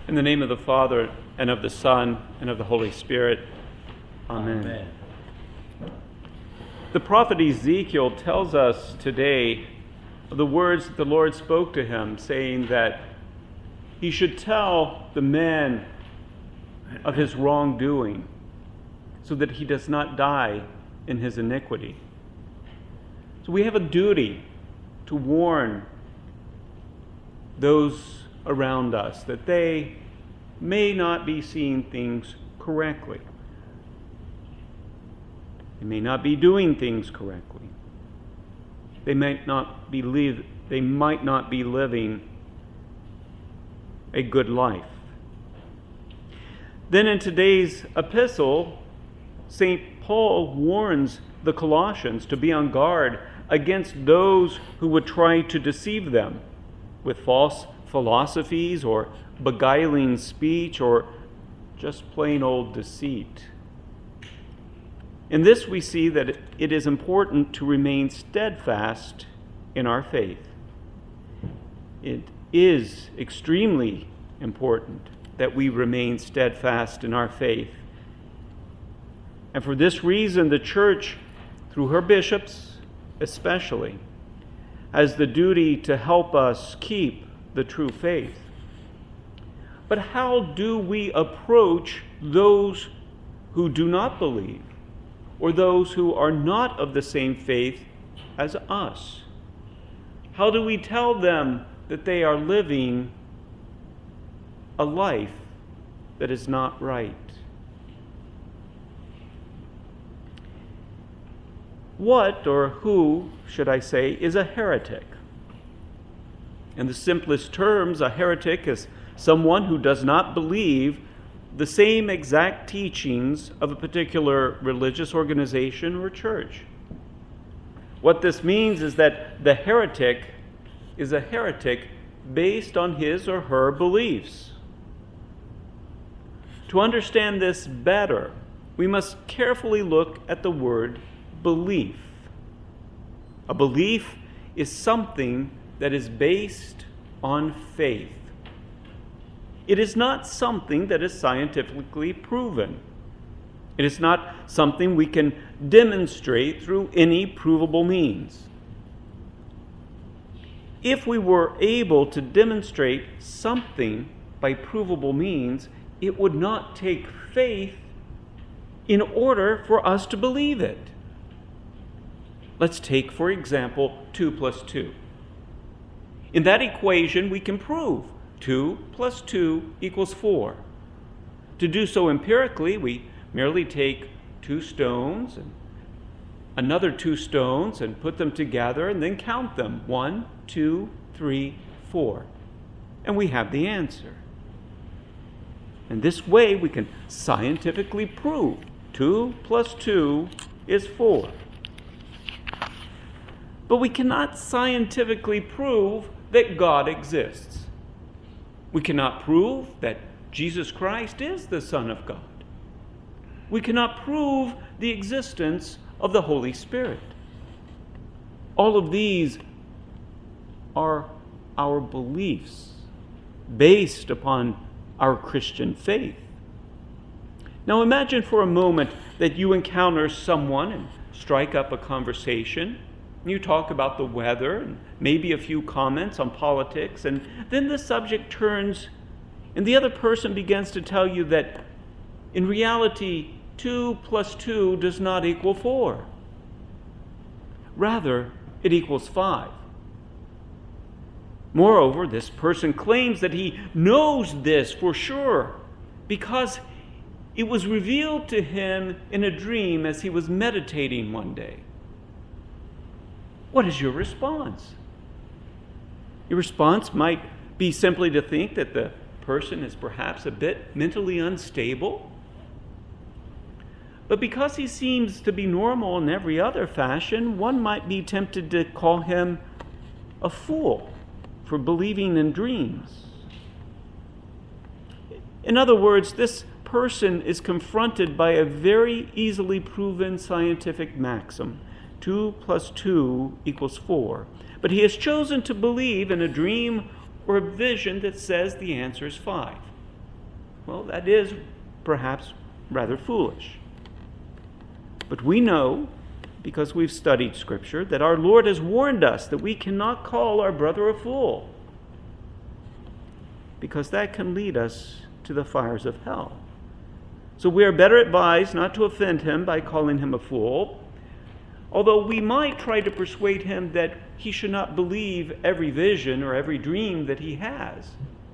In the name of the Father, and of the Son, and of the Holy Spirit. Amen. Amen. The prophet Ezekiel tells us today the words that the Lord spoke to him, saying that he should tell the man of his wrongdoing so that he does not die in his iniquity. So we have a duty to warn those around us that they may not be seeing things correctly. They may not be doing things correctly. They might not be living a good life. Then in today's epistle, St. Paul warns the Colossians to be on guard against those who would try to deceive them with false philosophies or beguiling speech or just plain old deceit. In this we see that it is important to remain steadfast in our faith. It is extremely important that we remain steadfast in our faith. And for this reason, the Church, through her bishops especially, has the duty to help us keep the true faith. But how do we approach those who do not believe, or those who are not of the same faith as us? How do we tell them that they are living a life that is not right? What, or who, should I say, is a heretic? In the simplest terms, a heretic is someone who does not believe the same exact teachings of a particular religious organization or church. What this means is that the heretic is a heretic based on his or her beliefs. To understand this better, we must carefully look at the word belief. A belief is something that is based on faith. It is not something that is scientifically proven. It is not something we can demonstrate through any provable means. If we were able to demonstrate something by provable means, it would not take faith in order for us to believe it. Let's take, for example, 2 plus 2. In that equation, we can prove 2 plus 2 equals 4. To do so empirically, we merely take 2 stones and another 2 stones and put them together and then count them. 1, 2, 3, 4. And we have the answer. And this way we can scientifically prove 2 plus 2 is 4. But we cannot scientifically prove that God exists. We cannot prove that Jesus Christ is the Son of God. We cannot prove the existence of the Holy Spirit. All of these are our beliefs based upon our Christian faith. Now imagine for a moment that you encounter someone and strike up a conversation. You talk about the weather and maybe a few comments on politics, and then the subject turns and the other person begins to tell you that in reality 2 plus 2 does not equal 4. Rather, it equals 5. Moreover, this person claims that he knows this for sure because it was revealed to him in a dream as he was meditating one day. What is your response? Your response might be simply to think that the person is perhaps a bit mentally unstable. But because he seems to be normal in every other fashion, one might be tempted to call him a fool for believing in dreams. In other words, this person is confronted by a very easily proven scientific maxim. 2 plus 2 equals 4. But he has chosen to believe in a dream or a vision that says the answer is 5. well, that is perhaps rather foolish. But we know, because we've studied Scripture, that our Lord has warned us that we cannot call our brother a fool, because that can lead us to the fires of hell. So we are better advised not to offend him by calling him a fool, although we might try to persuade him that he should not believe every vision or every dream that he has.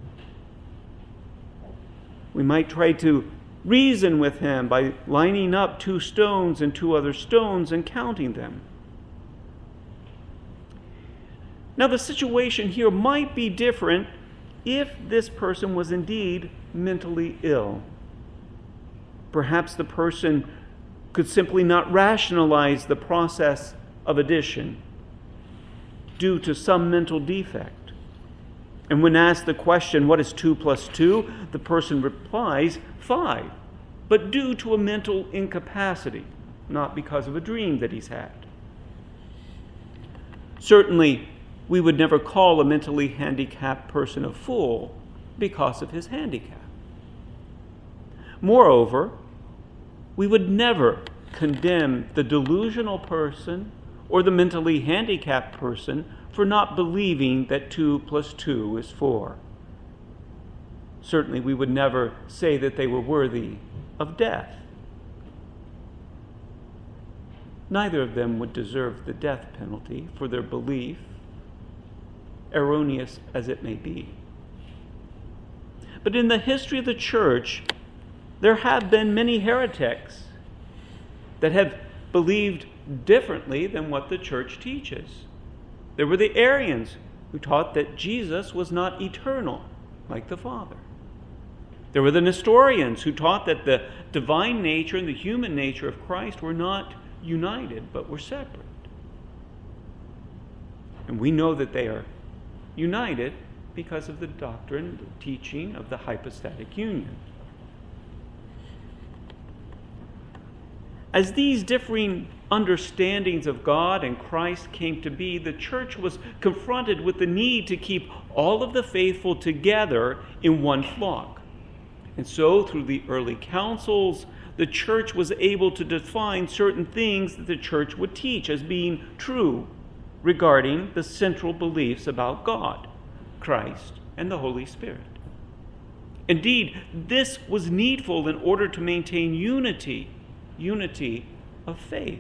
We might try to reason with him by lining up 2 stones and 2 other stones and counting them. Now, the situation here might be different if this person was indeed mentally ill. Perhaps the person could simply not rationalize the process of addition due to some mental defect. And when asked the question, what is 2 plus 2? The person replies, 5, but due to a mental incapacity, not because of a dream that he's had. Certainly, we would never call a mentally handicapped person a fool because of his handicap. Moreover, we would never condemn the delusional person or the mentally handicapped person for not believing that 2 plus 2 is 4. Certainly, we would never say that they were worthy of death. Neither of them would deserve the death penalty for their belief, erroneous as it may be. But in the history of the church, there have been many heretics that have believed differently than what the church teaches. There were the Arians, who taught that Jesus was not eternal like the Father. There were the Nestorians, who taught that the divine nature and the human nature of Christ were not united, but were separate. And we know that they are united because of the doctrine, the teaching of the hypostatic union. As these differing understandings of God and Christ came to be, the church was confronted with the need to keep all of the faithful together in one flock. And so, through the early councils, the church was able to define certain things that the church would teach as being true regarding the central beliefs about God, Christ, and the Holy Spirit. Indeed, this was needful in order to maintain unity of faith.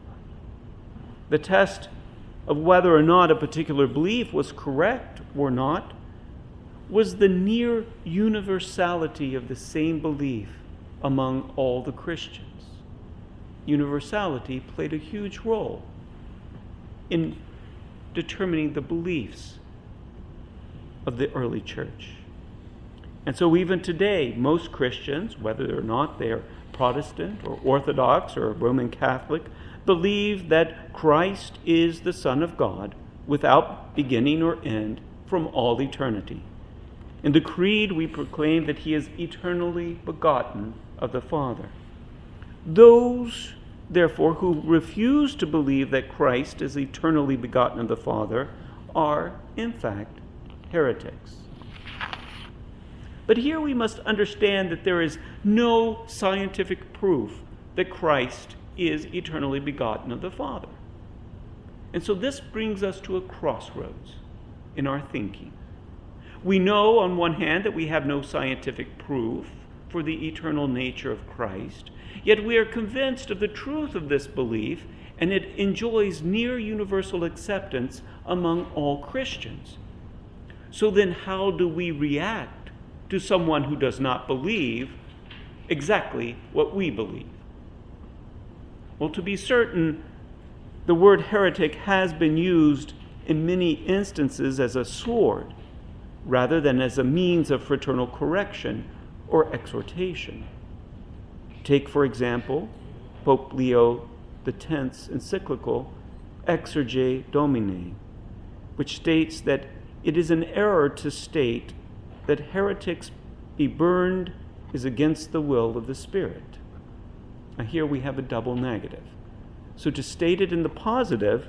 The test of whether or not a particular belief was correct or not was the near universality of the same belief among all the Christians. Universality played a huge role in determining the beliefs of the early church. And so even today, most Christians, whether or not they're Protestant or Orthodox or Roman Catholic, believe that Christ is the Son of God without beginning or end from all eternity. In the Creed, we proclaim that he is eternally begotten of the Father. Those, therefore, who refuse to believe that Christ is eternally begotten of the Father are, in fact, heretics. But here we must understand that there is no scientific proof that Christ is eternally begotten of the Father. And so this brings us to a crossroads in our thinking. We know, on one hand, that we have no scientific proof for the eternal nature of Christ, yet we are convinced of the truth of this belief, and it enjoys near universal acceptance among all Christians. So then how do we react to someone who does not believe exactly what we believe? Well, to be certain, the word heretic has been used in many instances as a sword rather than as a means of fraternal correction or exhortation. Take, for example, Pope Leo X's encyclical Exsurge Domine, which states that it is an error to state that heretics be burned is against the will of the Spirit. Now here we have a double negative. So to state it in the positive,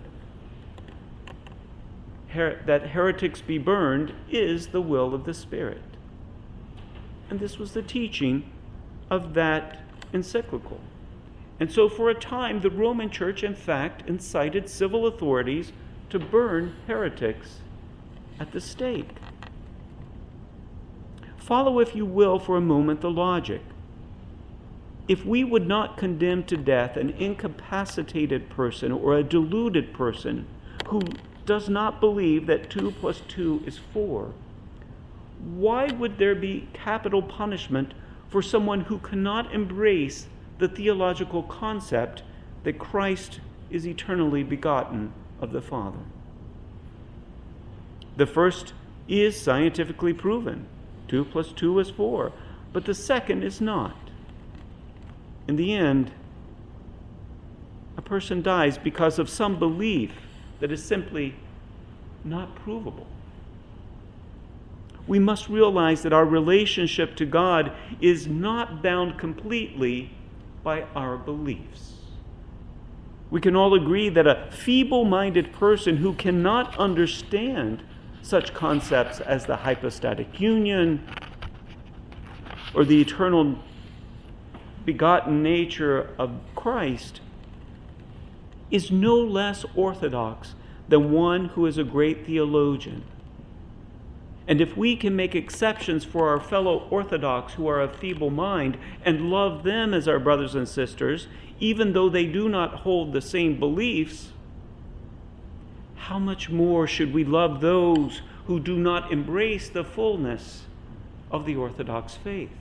that heretics be burned is the will of the Spirit. And this was the teaching of that encyclical. And so for a time, the Roman Church, in fact, incited civil authorities to burn heretics at the stake. Follow, if you will, for a moment, the logic. If we would not condemn to death an incapacitated person or a deluded person who does not believe that 2 + 2 is 4, why would there be capital punishment for someone who cannot embrace the theological concept that Christ is eternally begotten of the Father? The first is scientifically proven. 2 + 2 is 4. But the second is not. In the end, a person dies because of some belief that is simply not provable. We must realize that our relationship to God is not bound completely by our beliefs. We can all agree that a feeble-minded person who cannot understand such concepts as the hypostatic union or the eternal begotten nature of Christ is no less orthodox than one who is a great theologian. And if we can make exceptions for our fellow Orthodox who are of feeble mind and love them as our brothers and sisters, even though they do not hold the same beliefs, how much more should we love those who do not embrace the fullness of the Orthodox faith?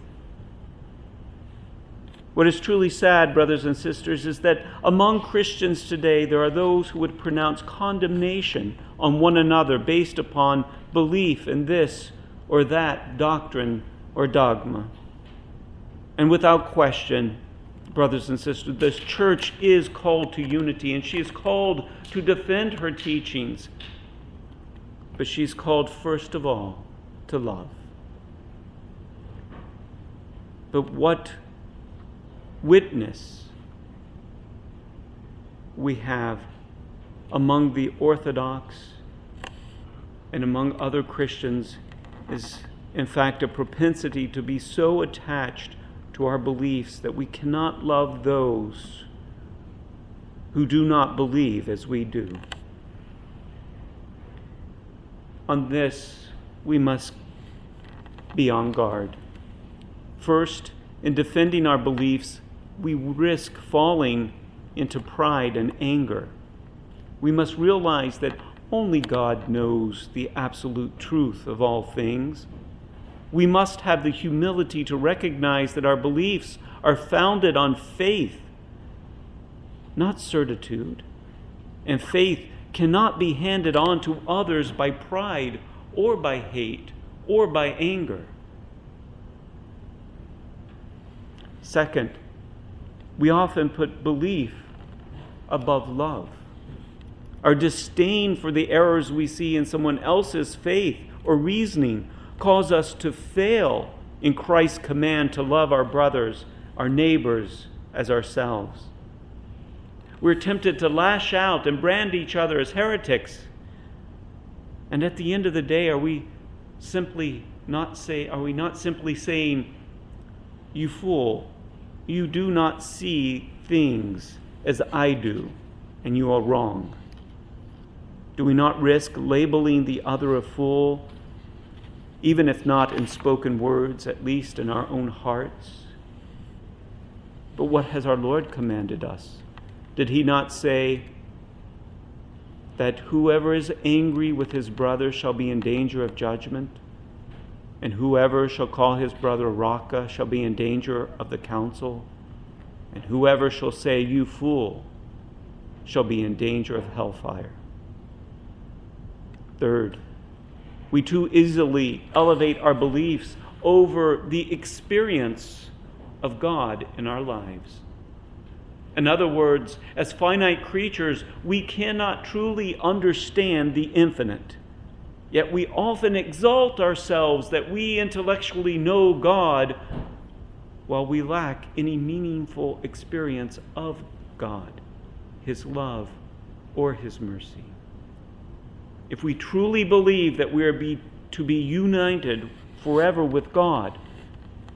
What is truly sad, brothers and sisters, is that among Christians today there are those who would pronounce condemnation on one another based upon belief in this or that doctrine or dogma. And without question, brothers and sisters, this church is called to unity, and she is called to defend her teachings. But she's called first of all to love. But what witness we have among the Orthodox and among other Christians is, in fact, a propensity to be so attached to our beliefs that we cannot love those who do not believe as we do. On this, we must be on guard. First, in defending our beliefs, we risk falling into pride and anger. We must realize that only God knows the absolute truth of all things. We must have the humility to recognize that our beliefs are founded on faith, not certitude. And faith cannot be handed on to others by pride or by hate or by anger. Second, we often put belief above love. Our disdain for the errors we see in someone else's faith or reasoning cause us to fail in Christ's command to love our brothers, our neighbors, as ourselves. We're tempted to lash out and brand each other as heretics. And at the end of the day, are we not simply saying, "You fool, you do not see things as I do, and you are wrong"? Do we not risk labeling the other a fool, even if not in spoken words, at least in our own hearts? But what has our Lord commanded us? Did he not say that whoever is angry with his brother shall be in danger of judgment, and whoever shall call his brother Raca shall be in danger of the council, and whoever shall say, "You fool," shall be in danger of hellfire? Third, we too easily elevate our beliefs over the experience of God in our lives. In other words, as finite creatures, we cannot truly understand the infinite. Yet we often exalt ourselves that we intellectually know God while we lack any meaningful experience of God, His love, or His mercy. If we truly believe that we are to be united forever with God,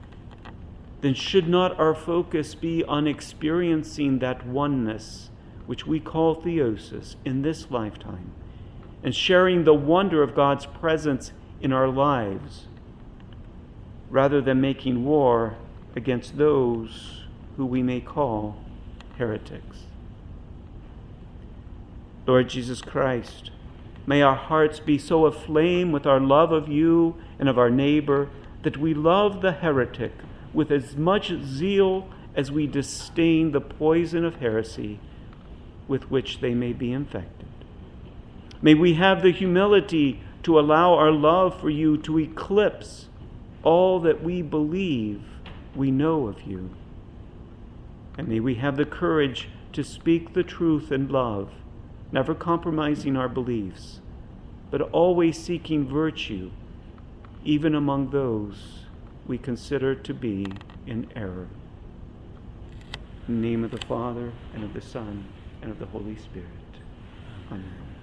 then should not our focus be on experiencing that oneness which we call theosis in this lifetime, and sharing the wonder of God's presence in our lives, rather than making war against those who we may call heretics? Lord Jesus Christ, may our hearts be so aflame with our love of you and of our neighbor that we love the heretic with as much zeal as we disdain the poison of heresy with which they may be infected. May we have the humility to allow our love for you to eclipse all that we believe we know of you. And may we have the courage to speak the truth in love, never compromising our beliefs, but always seeking virtue, even among those we consider to be in error. In the name of the Father, and of the Son, and of the Holy Spirit. Amen.